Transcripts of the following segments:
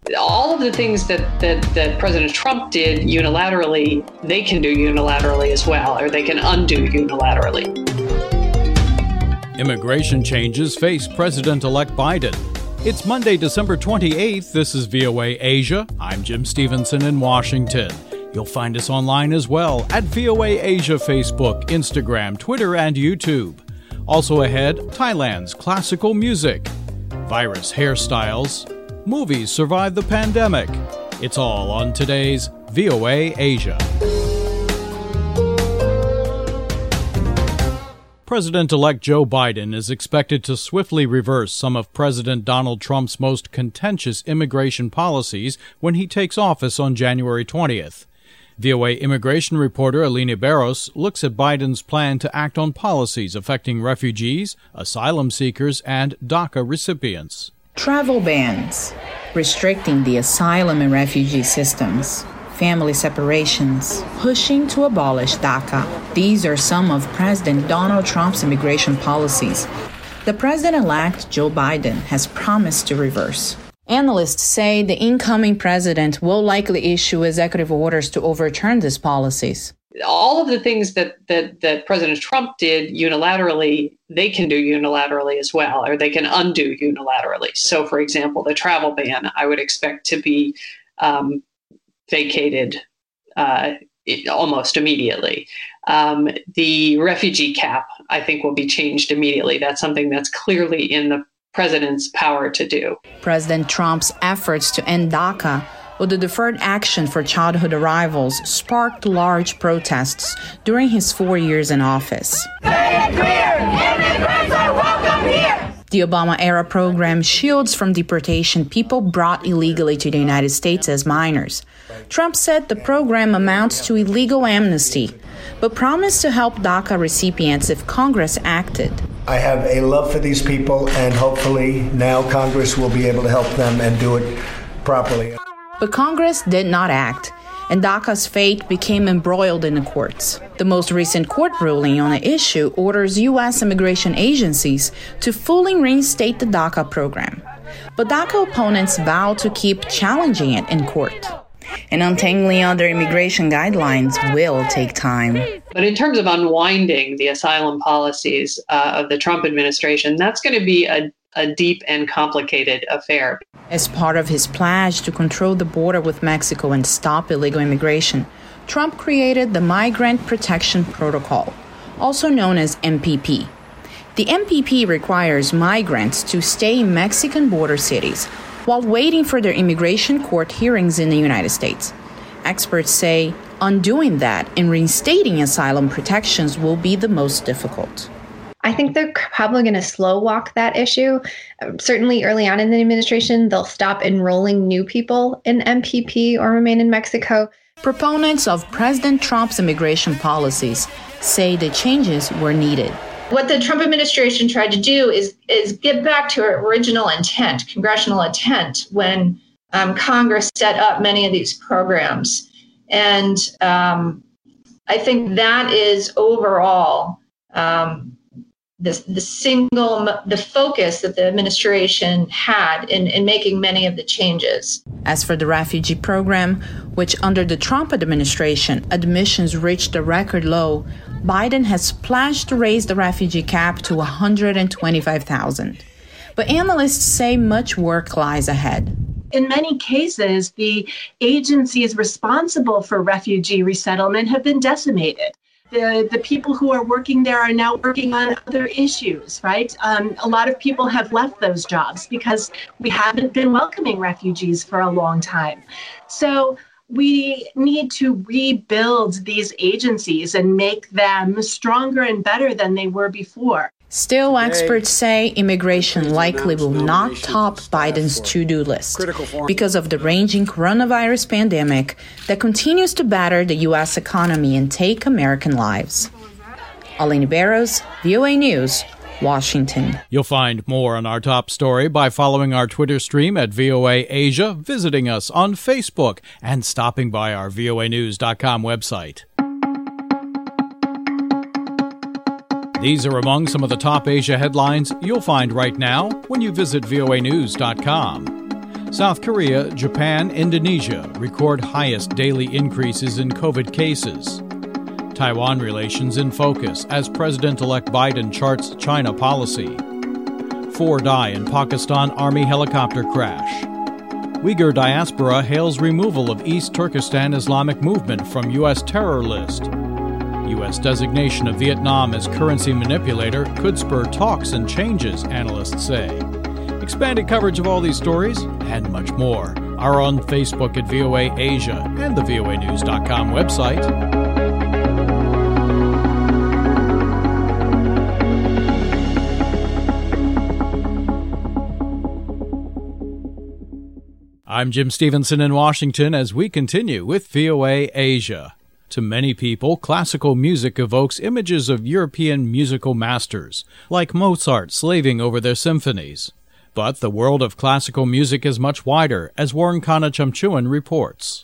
All of the things that President Trump did unilaterally, they can do unilaterally as well, or they can undo unilaterally. Immigration changes face President-elect Biden. It's Monday, December 28th. This is VOA Asia. I'm Jim Stevenson in Washington. You'll find us online as well at VOA Asia Facebook, Instagram, Twitter, and YouTube. Also ahead, Thailand's classical music, virus hairstyles, movies survive the pandemic. It's all on today's VOA Asia. President-elect Joe Biden is expected to swiftly reverse some of President Donald Trump's most contentious immigration policies when he takes office on January 20th. VOA immigration reporter Alina Barros looks at Biden's plan to act on policies affecting refugees, asylum seekers, and DACA recipients. Travel bans, restricting the asylum and refugee systems, family separations, pushing to abolish DACA. These are some of President Donald Trump's immigration policies the President-elect Joe Biden has promised to reverse. Analysts say the incoming president will likely issue executive orders to overturn these policies. All of the things that President Trump did unilaterally, they can do unilaterally as well, or they can undo unilaterally. So, for example, the travel ban, I would expect to be vacated almost immediately. The refugee cap, I think, will be changed immediately. That's something that's clearly in the president's power to do. President Trump's efforts to end DACA or the Deferred Action for Childhood Arrivals sparked large protests during his 4 years in office. Say it clear! Immigrants are welcome here! The Obama-era program shields from deportation people brought illegally to the United States as minors. Trump said the program amounts to illegal amnesty, but promised to help DACA recipients if Congress acted. I have a love for these people, and hopefully now Congress will be able to help them and do it properly. But Congress did not act, and DACA's fate became embroiled in the courts. The most recent court ruling on the issue orders U.S. immigration agencies to fully reinstate the DACA program. But DACA opponents vow to keep challenging it in court. And untangling other immigration guidelines will take time. But in terms of unwinding the asylum policies of the Trump administration, that's going to be a deep and complicated affair. As part of his pledge to control the border with Mexico and stop illegal immigration, Trump created the Migrant Protection Protocol, also known as MPP. The MPP requires migrants to stay in Mexican border cities while waiting for their immigration court hearings in the United States. Experts say undoing that and reinstating asylum protections will be the most difficult. I think they're probably going to slow walk that issue. Certainly early on in the administration, they'll stop enrolling new people in MPP or remain in Mexico. Proponents of President Trump's immigration policies say the changes were needed. What the Trump administration tried to do is get back to our original intent, congressional intent, when Congress set up many of these programs. And I think that is overall the focus that the administration had in making many of the changes. As for the refugee program, which under the Trump administration, admissions reached a record low, Biden has pledged to raise the refugee cap to 125,000. But analysts say much work lies ahead. In many cases, the agencies responsible for refugee resettlement have been decimated. The people who are working there are now working on other issues, right? A lot of people have left those jobs because we haven't been welcoming refugees for a long time. So we need to rebuild these agencies and make them stronger and better than they were before. Still, experts say immigration likely will not top Biden's to-do list because of the raging coronavirus pandemic that continues to batter the U.S. economy and take American lives. Alina Barros, VOA News, Washington. You'll find more on our top story by following our Twitter stream at VOA Asia, visiting us on Facebook, and stopping by our voanews.com website. These are among some of the top Asia headlines you'll find right now when you visit voanews.com. South Korea, Japan, Indonesia record highest daily increases in COVID cases. Taiwan relations in focus as President-elect Biden charts China policy. 4 die in Pakistan Army helicopter crash. Uyghur diaspora hails removal of East Turkestan Islamic movement from U.S. terror list. U.S. designation of Vietnam as currency manipulator could spur talks and changes, analysts say. Expanded coverage of all these stories and much more are on Facebook at VOA Asia and the voanews.com website. I'm Jim Stevenson in Washington as we continue with VOA Asia. To many people, classical music evokes images of European musical masters, like Mozart slaving over their symphonies. But the world of classical music is much wider, as Warren Kanachumchuan reports.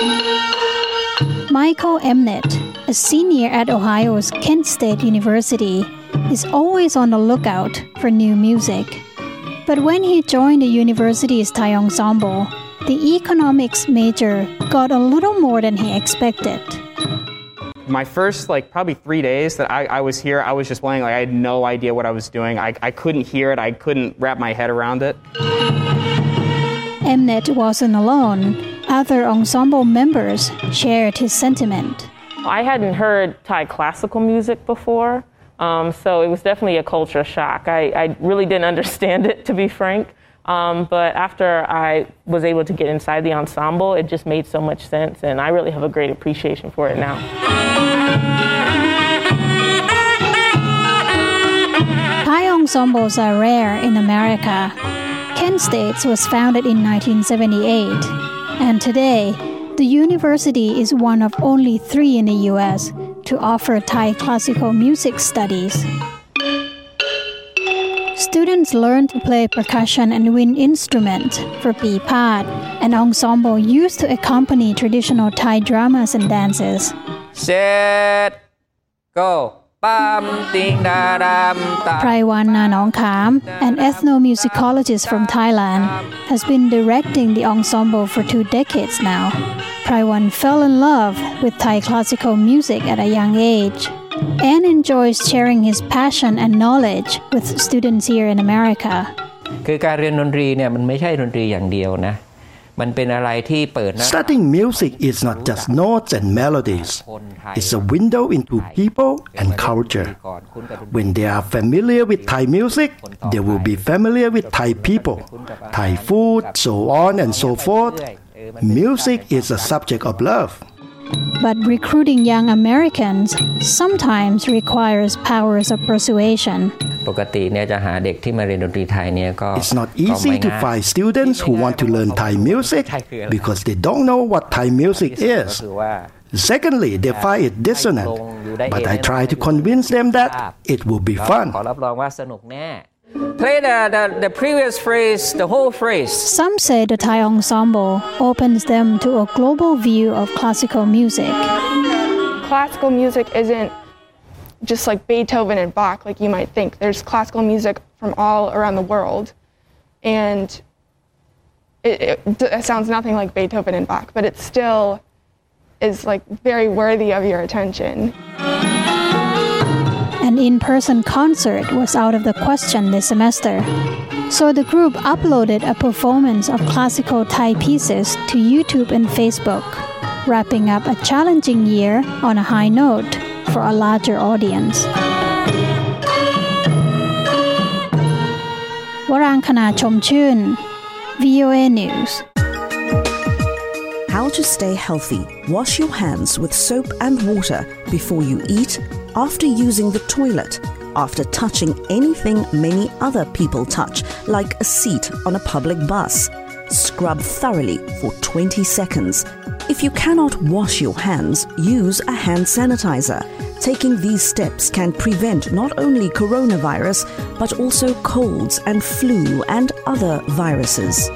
Michael Emnett, a senior at Ohio's Kent State University, is always on the lookout for new music. But when he joined the university's Thai ensemble, the economics major got a little more than he expected. My first, probably 3 days that I was here, I was just playing, I had no idea what I was doing. I couldn't hear it. I couldn't wrap my head around it. Emnett wasn't alone. Other ensemble members shared his sentiment. I hadn't heard Thai classical music before, so it was definitely a culture shock. I really didn't understand it, to be frank. But after I was able to get inside the ensemble, it just made so much sense, and I really have a great appreciation for it now. Thai ensembles are rare in America. Kent State was founded in 1978, and today, the university is one of only 3 in the U.S. to offer Thai classical music studies. Students learn to play percussion and wind instruments for Pi Phat, an ensemble used to accompany traditional Thai dramas and dances. Set, go. Praiwan Nanongkham, an ethnomusicologist from Thailand, has been directing the ensemble for 2 decades now. Praiwan fell in love with Thai classical music at a young age and enjoys sharing his passion and knowledge with students here in America. คือการเรียนดนตรีเนี่ยมันไม่ใช่ดนตรีอย่างเดียวนะ Studying music is not just notes and melodies. It's a window into people and culture. When they are familiar with Thai music, they will be familiar with Thai people, Thai food, so on and so forth. Music is a subject of love. But recruiting young Americans sometimes requires powers of persuasion. ปกติเนี่ยจะหาเด็กที่มาเรียนดนตรีไทยเนี่ยก็ It's not easy to find students who want to learn Thai music because they don't know what Thai music is. Secondly, they find it dissonant. But I try to convince them that it will be fun. ขอรับรองว่าสนุกแน่ Play the previous phrase, the whole phrase. Some say the Thai ensemble opens them to a global view of classical music. Classical music isn't just like Beethoven and Bach, like you might think. There's classical music from all around the world, and it sounds nothing like Beethoven and Bach, but it still is like very worthy of your attention. An in-person concert was out of the question this semester. So the group uploaded a performance of classical Thai pieces to YouTube and Facebook, wrapping up a challenging year on a high note for a larger audience. Warang Kanachumchuan, VOA News. How to stay healthy. Wash your hands with soap and water before you eat, after using the toilet, after touching anything many other people touch, like a seat on a public bus. Scrub thoroughly for 20 seconds. If you cannot wash your hands, use a hand sanitizer. Taking these steps can prevent not only coronavirus, but also colds and flu and other viruses.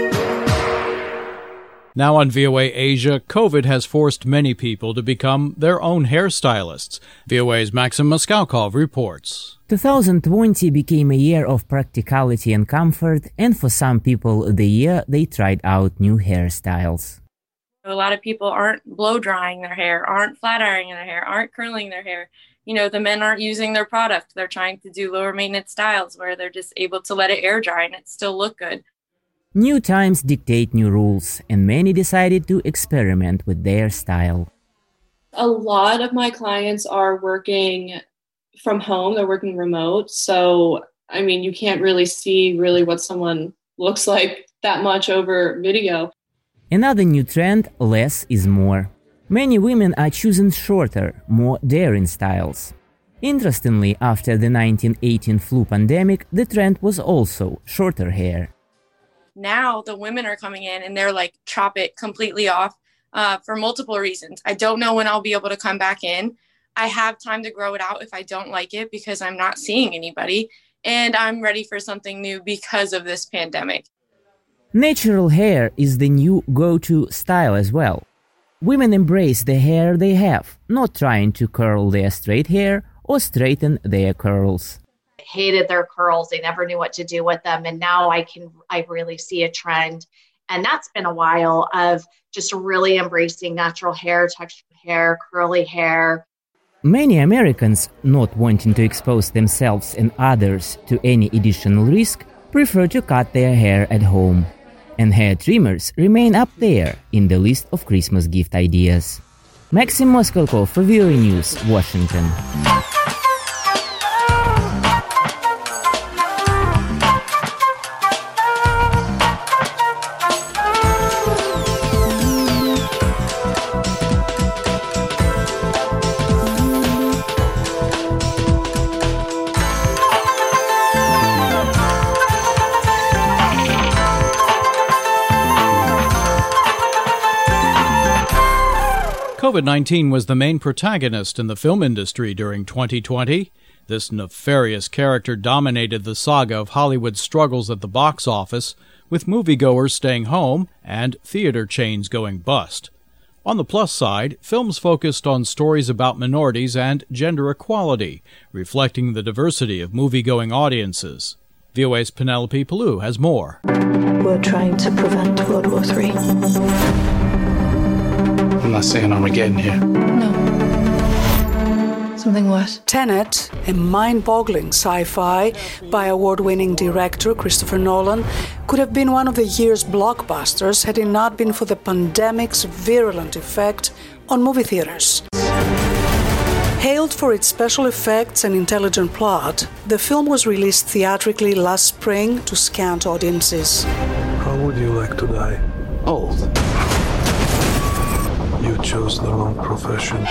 Now on VOA Asia, COVID has forced many people to become their own hairstylists. VOA's Maxim Moskoukov reports. 2020 became a year of practicality and comfort, and for some people, the year they tried out new hairstyles. A lot of people aren't blow drying their hair, aren't flat ironing their hair, aren't curling their hair. You know, the men aren't using their product. They're trying to do lower maintenance styles where they're just able to let it air dry and it still look good. New times dictate new rules, and many decided to experiment with their style. A lot of my clients are working from home. They're working remote. So, I mean, you can't really see what someone looks like that much over video. Another new trend, less is more. Many women are choosing shorter, more daring styles. Interestingly, after the 1918 flu pandemic, the trend was also shorter hair. Now the women are coming in and they're like, chop it completely off for multiple reasons. I don't know when I'll be able to come back in. I have time to grow it out if I don't like it because I'm not seeing anybody. And I'm ready for something new because of this pandemic. Natural hair is the new go-to style as well. Women embrace the hair they have, not trying to curl their straight hair or straighten their curls. I hated their curls. They never knew what to do with them. And now I really see a trend. And that's been a while of just really embracing natural hair, textured hair, curly hair. Many Americans, not wanting to expose themselves and others to any additional risk, prefer to cut their hair at home. And hair trimmers remain up there in the list of Christmas gift ideas. Maxim Moskalkov for VOA News, Washington. COVID-19 was the main protagonist in the film industry during 2020. This nefarious character dominated the saga of Hollywood's struggles at the box office, with moviegoers staying home and theater chains going bust. On the plus side, films focused on stories about minorities and gender equality, reflecting the diversity of movie-going audiences. VOA's Penelope Pellew has more. We're trying to prevent World War III. I'm not saying Armageddon here. No. Something worse. Tenet, a mind-boggling sci-fi by award-winning director Christopher Nolan, could have been one of the year's blockbusters had it not been for the pandemic's virulent effect on movie theaters. Hailed for its special effects and intelligent plot, the film was released theatrically last spring to scant audiences. How would you like to die? Old. You chose the wrong profession.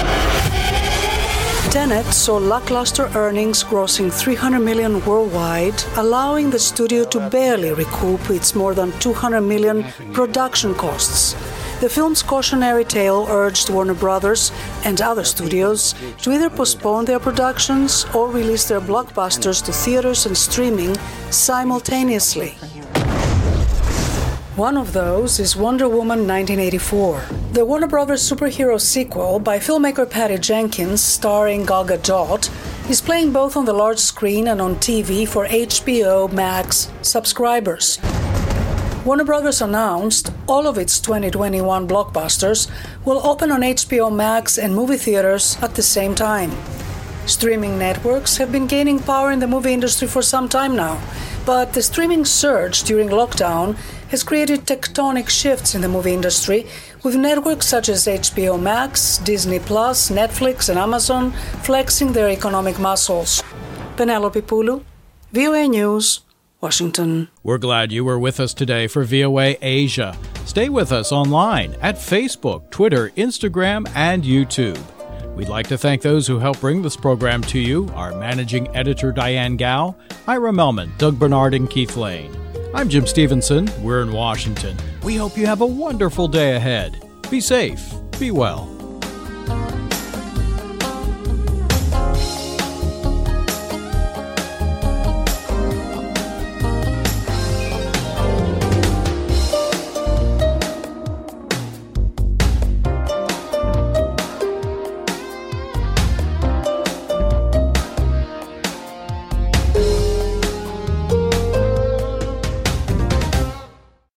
Tenet saw lackluster earnings grossing $300 million worldwide, allowing the studio to barely recoup its more than $200 million production costs. The film's cautionary tale urged Warner Brothers and other studios to either postpone their productions or release their blockbusters to theaters and streaming simultaneously. One of those is Wonder Woman 1984. The Warner Brothers superhero sequel by filmmaker Patty Jenkins, starring Gal Gadot, is playing both on the large screen and on TV for HBO Max subscribers. Warner Brothers announced all of its 2021 blockbusters will open on HBO Max and movie theaters at the same time. Streaming networks have been gaining power in the movie industry for some time now, but the streaming surge during lockdown has created tectonic shifts in the movie industry, with networks such as HBO Max, Disney+, Netflix, and Amazon flexing their economic muscles. Penelope Pellew, VOA News, Washington. We're glad you were with us today for VOA Asia. Stay with us online at Facebook, Twitter, Instagram, and YouTube. We'd like to thank those who helped bring this program to you, our managing editor Diane Gao, Ira Melman, Doug Bernard, and Keith Lane. I'm Jim Stevenson. We're in Washington. We hope you have a wonderful day ahead. Be safe. Be well.